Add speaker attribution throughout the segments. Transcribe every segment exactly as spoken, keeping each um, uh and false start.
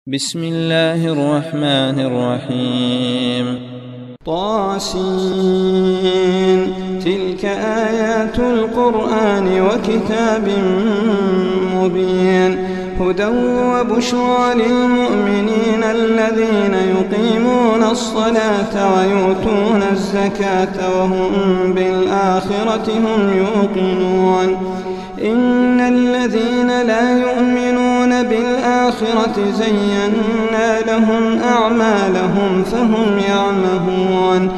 Speaker 1: بسم الله الرحمن الرحيم.
Speaker 2: طاسين. تلك آيات القرآن وكتاب مبين، هدى وبشرى للمؤمنين الذين يقيمون الصلاة ويؤتون الزكاة وهم بالآخرة هم يوقنون. إن الذين لا يؤمنون بالآخرة زينا لهم أعمالهم فهم يعمهون.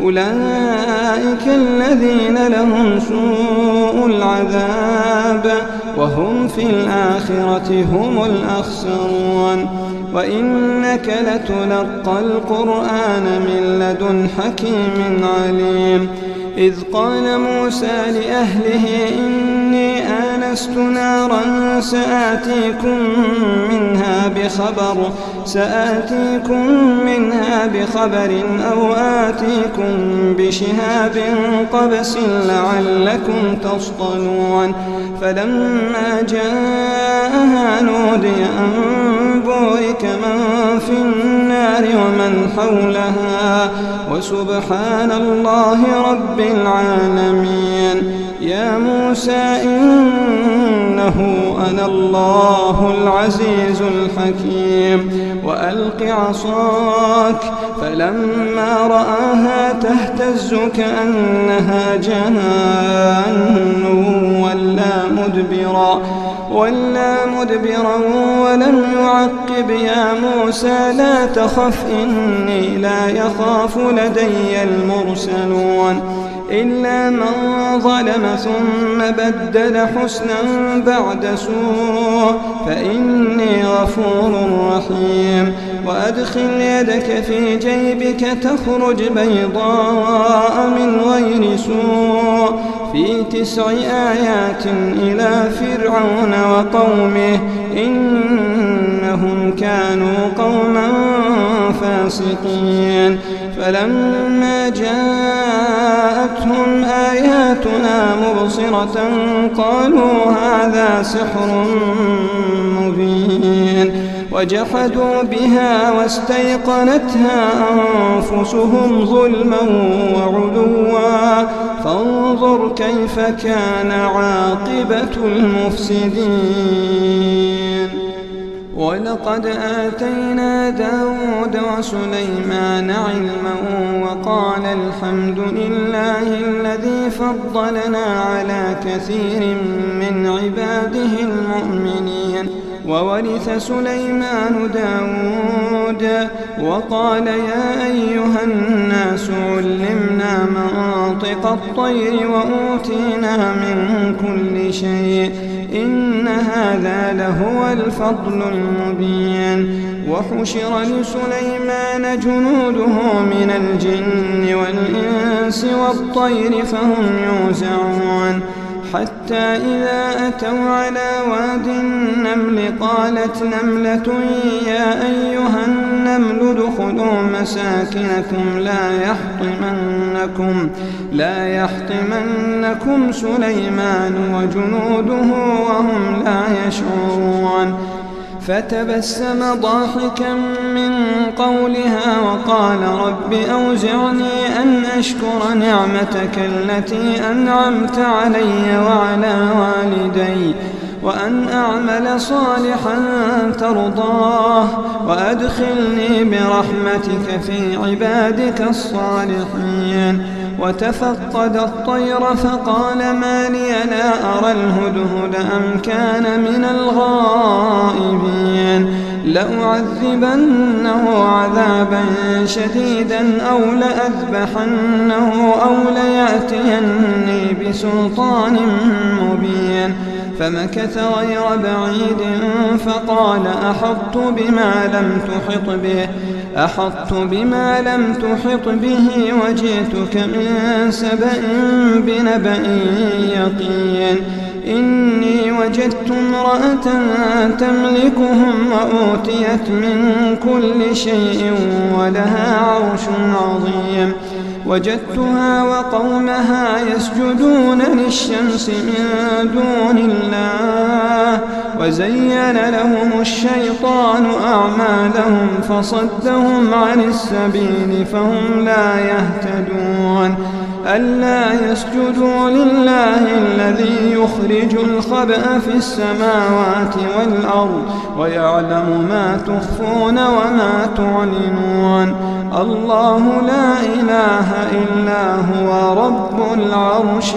Speaker 2: أولئك الذين لهم سوء العذاب وهم في الآخرة هم الأخسرون. وإنك لتلقى القرآن من لدن حكيم عليم. إذ قال موسى لأهله إني آنست نارا سآتيكم منها بخبر سآتيكم منها بخبر أو آتيكم بشهاب قبس لعلكم تصطلون. فلما جاءها نودي أن بورك من في النار ومن حولها وسبحان الله رب العالمين. يا موسى إنه أنا الله العزيز الحكيم. وألق عصاك فلما رآها تهتز كأنها جان ولا مدبرا ولا مدبرا ولم يعقب. يا موسى لا تخف إني لا يخاف لدي المرسلون. إلا من ظلم ثم بدل حسنا بعد سوء فإني غفور رحيم. وأدخل يدك في جيبك تخرج بيضاء من غير سوء في تسع آيات إلى فرعون وقومه إنهم كانوا قوما فاسقين. فلما جاءتهم آياتنا مبصرة قالوا هذا سحر مبين. وجحدوا بها واستيقنتها أنفسهم ظلما وعلوا فانظر كيف كان عاقبة المفسدين. ولقد آتينا داود وسليمان علما وقال الحمد لله الذي فضلنا على كثير من عباده المؤمنين. وورث سليمان داود وقال يا أيها الناس علمنا منطق الطير وأوتينا من كل شيء إن هذا لهو الفضل المبين. وحشر لسليمان جنوده من الجن والإنس والطير فهم يوزعون. حتى إذا أتوا على واد النمل قالت نملة يا أيها النمل ادخلوا مساكنكم لا يحطمنكم لا يحطمنكم سليمان وجنوده وهم لا يشعرون. فتبسم ضاحكا من قولها وقال رب أوزعني أن أشكر نعمتك التي أنعمت علي وعلى والدي وأن أعمل صالحا ترضاه وأدخلني برحمتك في عبادك الصالحين. وتفقد الطير فقال ما لي لا أرى الهدهد أم كان من الغائبين. لأعذبنه عذابا شديدا أو لأذبحنه أو ليأتيني بسلطان مبين. فمكث غير بعيد فقال أحطت بما لم تحط به أحطت بما لم تحط به وجئتك من سبأ بنبأ يقين. إني وجدت امرأة تملكهم وأوتيت من كل شيء ولها عرش عظيم. وجدتها وقومها يسجدون للشمس من دون الله وزين لهم الشيطان أعمالهم فصدهم عن السبيل فهم لا يهتدون ألا يسجدوا لله الذي يخرج الخبأ في السماوات والأرض ويعلم ما تخفون وما تعلنون الله لا إله إلا هو رب العرش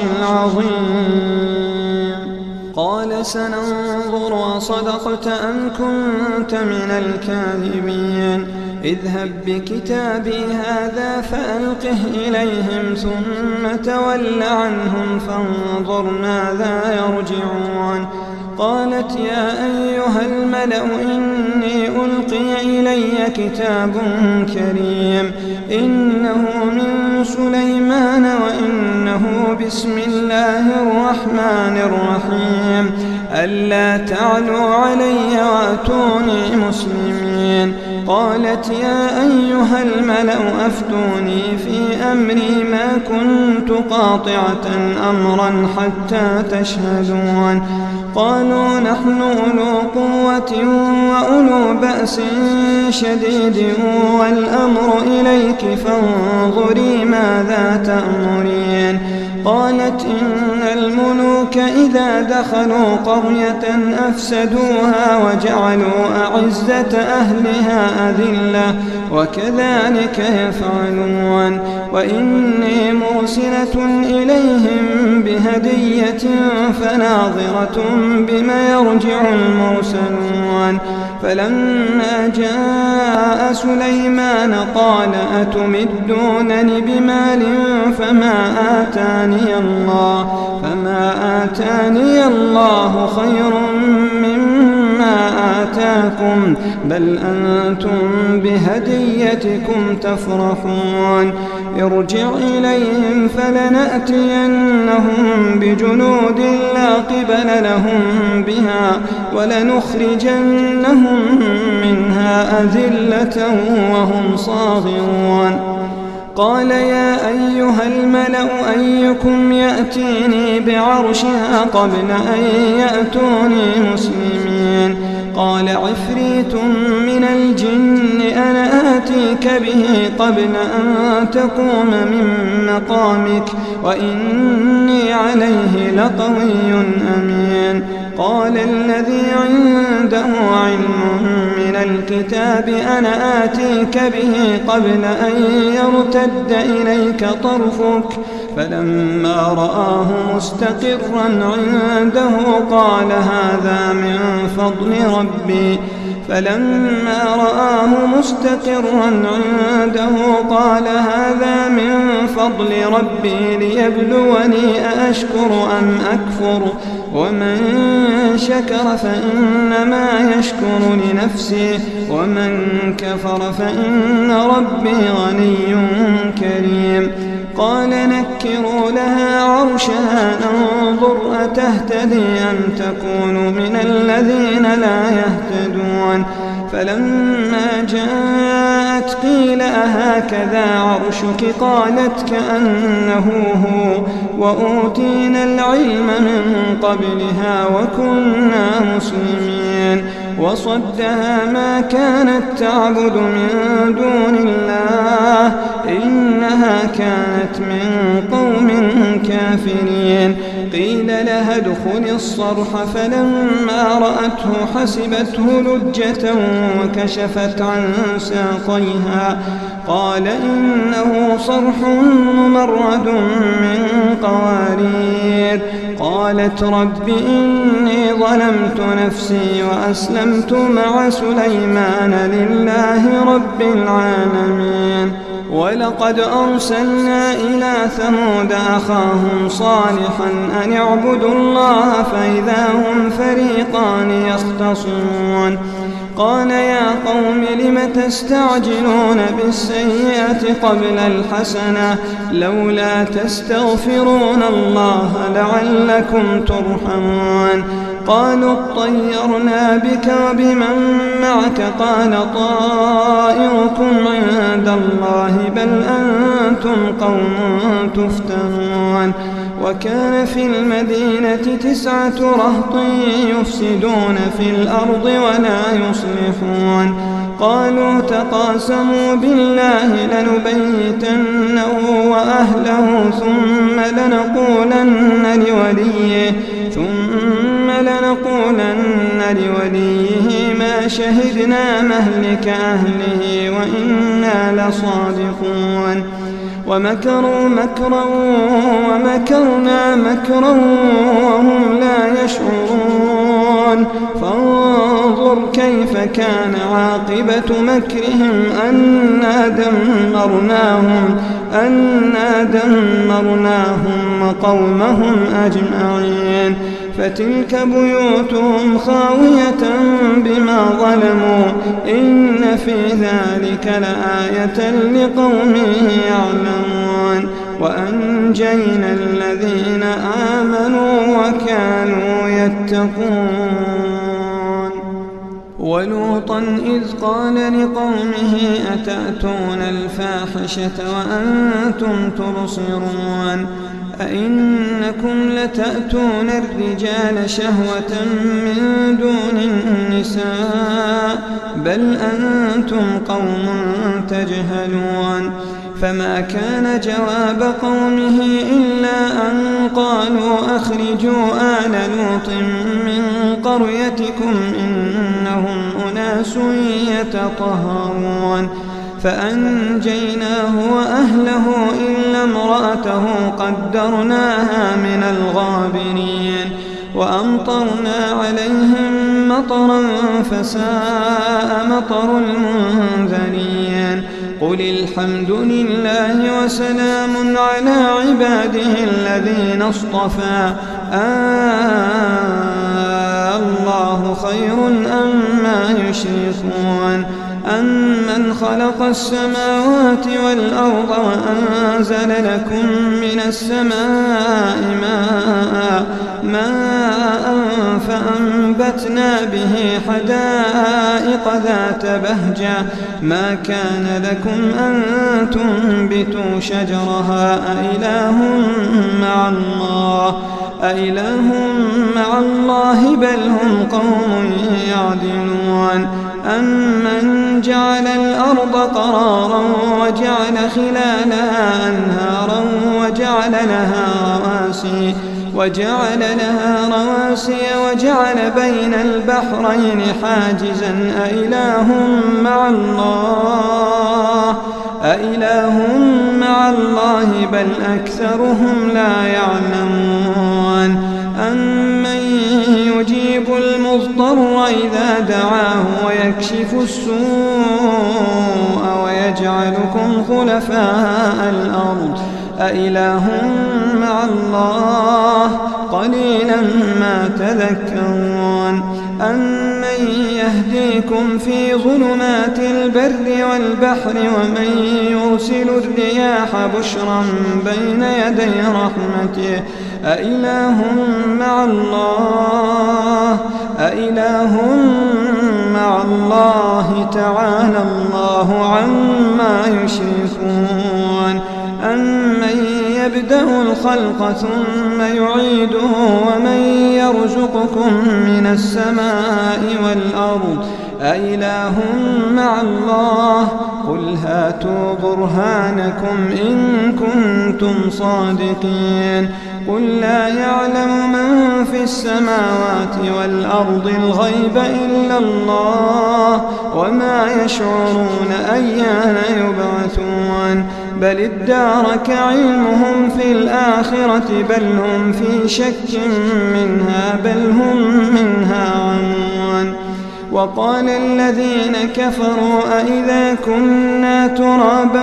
Speaker 2: العظيم. قال سننظر أصدقت أم كنت من الكاذبين اذهب بكتابي هذا فألقه إليهم ثم تول عنهم فانظر ماذا يرجعون. قالت يا أيها الملأ إني ألقي إلي كتاب كريم إنه من سليمان وإنه بسم الله الرحمن الرحيم ألا تعلوا علي وأتوني مسلمين. قالت يا أيها الملأ أفتوني في أمري ما كنت قاطعة أمرا حتى تشهدون. قالوا نحن أولو قوة وأولو بأس شديد والأمر إليك فانظري ماذا تأمرين. قالت إن الملوك إذا دخلوا قرية أفسدوها وجعلوا أعزة أهلها أذلة وكذلك يفعلون. وإني مرسلة إليهم بهدية فناظرة بما يرجع المرسلون. فلما جاء سليمان قال أتمدونني بمال فما آتاني الله فما آتاني الله خير مما آتاكم بل أنتم بهديتكم تفرحون. ارجع إليهم فلنأتينهم بجنود لا قبل لهم بها ولنخرجنهم منها أذلة وهم صاغرون. قال يا أيها الملأ أيكم يأتيني بعرشها قبل أن يأتوني مسلمين. قال عفريت من الجن أنا آتيك به قبل أن تقوم من مقامك وإني عليه لقوي أمين. قال الذي عنده علم من الكتاب أنا آتيك به قبل أن يرتد إليك طرفك فلما رآه مستقرا عنده قال هذا من فضل ربي فلما رآه مستقرا عنده قال هذا من فضل ربي ليبلوني أأشكر أم أكفر ومن شكر فإنما يشكر لنفسه ومن كفر فإن ربي غني كريم. قال نكروا لها عرشها ننظر أتهتدي أم تكون من الذين لا يهتدون. فلما جاءت قيل أهكذا عرشك قالت كأنه هو وأوتينا العلم من قبلها وكنا مسلمين. وصدها ما كانت تعبد من دون الله إنها كانت من قوم كافرين. قيل لها ادخل الصرح فلما رأته حسبته لجة وكشفت عن ساقيها قال إنه صرح ممرد من قوارير. قالت رب إني ظلمت نفسي وأسلمت مع سليمان لله رب العالمين. ولقد أرسلنا إلى ثمود أخاهم صالحا أن اعبدوا الله فإذا هم فريقان يختصمون. قال يا قوم لم تستعجلون بالسيئة قبل الحسنة لولا تستغفرون الله لعلكم ترحمون قالوا اطيرنا بك وبمن معك قال طائركم عند الله بل أنتم قوم تفتنون وكان في المدينة تسعة رهط يفسدون في الأرض ولا يصلحون قالوا تقاسموا بالله لنبيتنه وأهله ثم لنقولن لوليه ثم لنقولن لوليه ما شهدنا مهلك أهله وإنا لصادقون ومكروا مكرا ومكرنا مكرا وهم لا يشعرون فانظر كيف كان عاقبة مكرهم أنا دمرناهم أنا دمرناهم وقومهم أجمعين فتلك بيوتهم خاوية بما ظلموا إن في ذلك لآية لقوم يعلمون وأنجينا الذين آمنوا وكانوا يتقون ولوطا إذ قال لقومه أتأتون الفاحشة وأنتم تبصرون أئنكم لتأتون الرجال شهوة من دون النساء بل أنتم قوم تجهلون فما كان جواب قومه إلا أن قالوا أخرجوا آل لوط من قريتكم إنهم أناس يتطهرون فأنجيناه وأهله إلا امرأته قدرناها من الغابرين وأمطرنا عليهم مطرا فساء مطر المنذرين قل الحمد لله وسلام على عباده الذين اصطفى آه الله خير أما يشركون أمن خلق السماوات والأرض وأنزل لكم من السماء ماء ماء فأنبتنا به حدائق ذات بهجة ما كان لكم أن تنبتوا شجرها أإله مع الله أإله مع الله بل هم قوم يعدلون أمن جعل الأرض قرارا وجعل خلالها أنهارا وجعل لها رواسي وجعل لها رواسي وجعل بين البحرين حاجزا أإله مع الله أإله مع الله بل أكثرهم لا يعلمون أمن يجيب المضطر إذا دعاه ويكشف السوء ويجعلكم خلفاء الأرض أإله مع الله قليلا ما تذكرون أمن يهديكم في ظلمات البر والبحر ومن يرسل الرياح بشرا بين يدي رحمته أإله مع الله أإله مع الله تعالى الله عما يشركون أمن يبدأ الخلق ثم يعيده ومن يرزقكم من السماء والأرض أإله مع الله قل هاتوا برهانكم إن كنتم صادقين قل لا يعلم من في السماوات والأرض الغيب إلا الله وما يشعرون أيان يبعثون بل ادارك علمهم في الآخرة بل هم في شك منها بل هم منها عمون وقال الذين كفروا أئذا كنا ترابا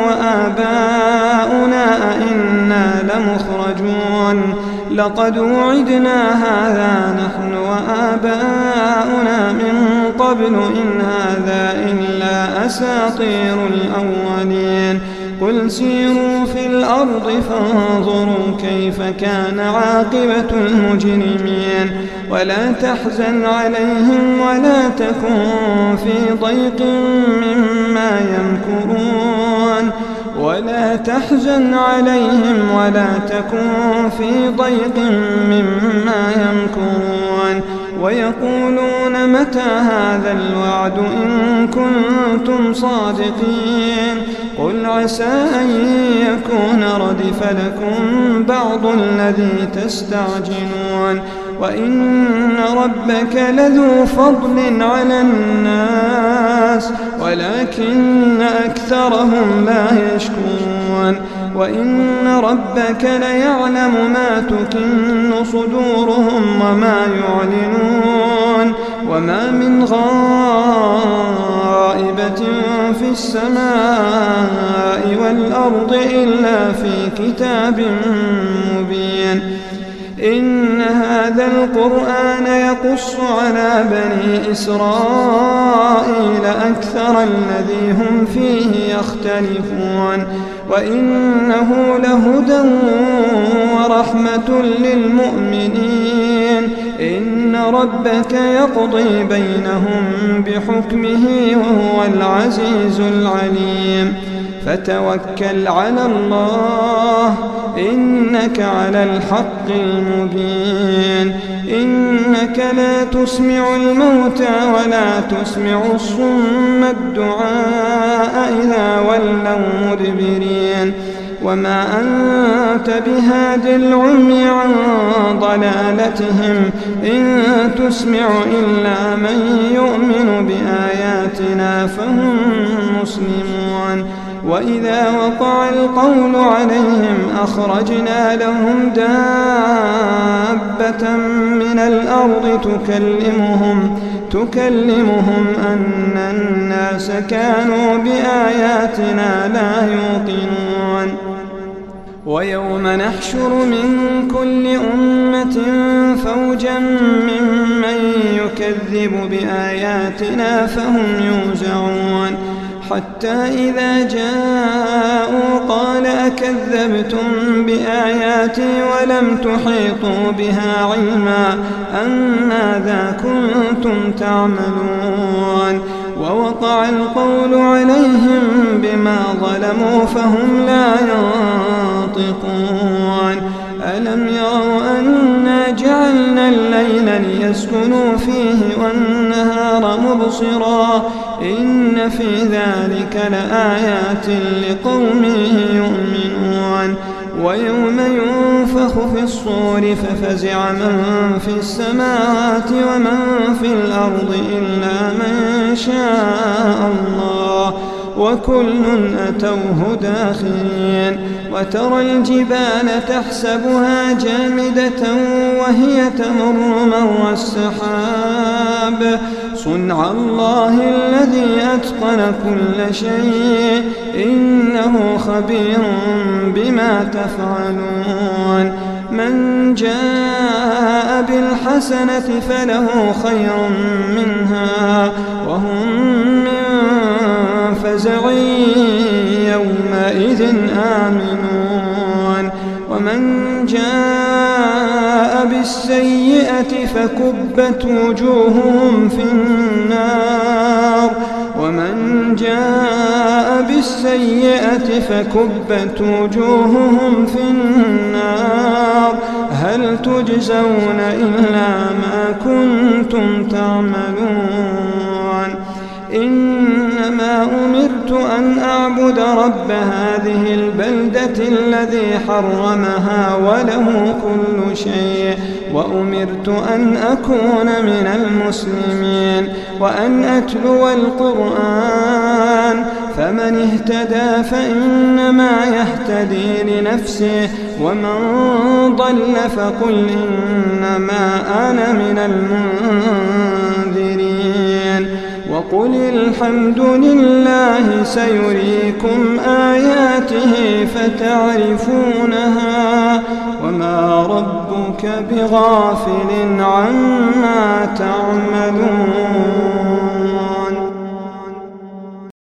Speaker 2: وآباؤنا أئنا لمخرجون لقد وعدنا هذا نحن وآباؤنا من قبل إن هذا إلا أساطير الأولين قل سيروا في الأرض فانظروا كيف كان عاقبة المجرمين ولا تحزن عليهم ولا تكن في ضيق مما يمكرون ولا تحزن عليهم ولا تكن في ضيق مما يمكرون ويقولون متى هذا الوعد إن كنتم صادقين قل عسى أن يكون ردف لكم بعض الذي تستعجلون وإن ربك لذو فضل على الناس ولكن أكثرهم لا يشكرون وإن ربك ليعلم ما تكن صدورهم وما يعلنون وما من غائبة في السماء والأرض إلا في كتاب مبين إن هذا القرآن يقص على بني إسرائيل أكثر الذي هم فيه يختلفون وإنه لهدى ورحمة للمؤمنين إن ربك يقضي بينهم بحكمه وهو العزيز العليم فتوكل على الله إنك على الحق المبين إنك لا تسمع الموتى ولا تسمع الصم الدعاء إذا ولوا مدبرين وما أنت بهاد العمي عن ضلالتهم إن تسمع إلا من يؤمن بآياتنا فهم مسلمون وإذا وقع القول عليهم أخرجنا لهم دابة من الأرض تكلمهم تكلمهم أن الناس كانوا بآياتنا لا يوقنون ويوم نحشر من كل أمة فوجا ممن يكذب بآياتنا فهم يوزعون حتى إذا جاءوا قال أكذبتم بآياتي ولم تحيطوا بها علما أم ماذا كنتم تعملون ووقع القول عليهم بما ظلموا فهم لا ينطقون ألم يروا أنا جعلنا الليل ليسكنوا فيه والنهار مبصرا إن في ذلك لآيات لقوم يؤمنون ويوم ينفخ في الصور ففزع من في السماوات ومن في الأرض إلا من شاء الله وكل أتوه داخرين وترى الجبال تحسبها جامدة وهي تمر مر السحاب صنع الله الذي أتقن كل شيء إنه خبير بما تفعلون من جاء بالحسنة فله خير منها وهم من فزع يومئذ آمنون ومن جاء بالسيئة فكبت وجوههم في النار ومن جاء بالسيئة فكبت وجوههم في النار هل تجزون إلا ما كنتم تعملون إنما أمرت أن أعبد رب هذه البلدة الذي حرمها وله كل شيء وأمرت أن أكون من المسلمين وأن أتلو القرآن فمن اهتدى فإنما يهتدي لنفسه ومن ضل فقل إنما أنا من المنذرين وقل الحمد لله سيريكم آياته فتعرفونها وما ربك بغافل عما تعملون.